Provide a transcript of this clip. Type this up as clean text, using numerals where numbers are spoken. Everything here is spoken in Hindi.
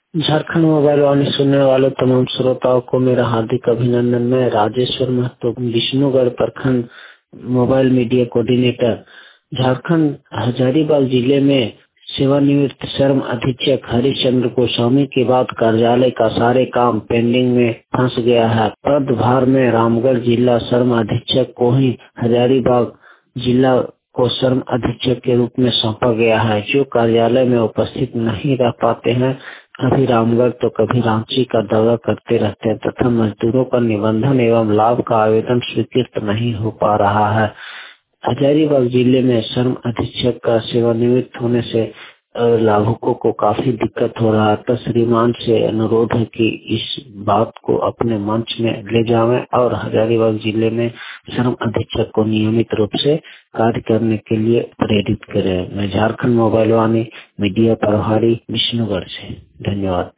झारखंड मोबाइल वाणी सुनने वाले तमाम श्रोताओं को मेरा हार्दिक अभिनंदन। मैं राजेश्वर महतो, विष्णुगढ़ प्रखंड mobile media coordinator, Jharkhand Hazaribagh जिले में सेवानिवृत्त श्रम अधीक्षक हरिश्चंद्र गोस्वामी के बाद कार्यालय का सारे काम पेंडिंग में फंस गया है। पदभार में रामगढ़ जिला श्रम अधीक्षक को ही हजारीबाग जिला को श्रम अधीक्षक के रूप में सौंपा गया है। जो कार्यालय में उपस्थित नहीं रह पाते हैं, कभी रामगढ़ तो कभी रांची का दौरा करते रहते हैं तथा मजदूरों का निबंधन एवं लाभ का आवेदन स्वीकृत नहीं हो पा रहा है। हजारीबाग जिले में श्रम अधीक्षक का सेवानिवृत्त होने से लाभुकों को काफी दिक्कत हो रहा है। तो श्रीमान से अनुरोध है कि इस बात को अपने मंच में ले जावें और हजारीबाग जिले में श्रम अधीक्षक को नियमित रूप से कार्य करने के लिए प्रेरित करें। मैं झारखंड मोबाइल वाणी मीडिया प्रभारी विष्णुगढ़ से। धन्यवाद।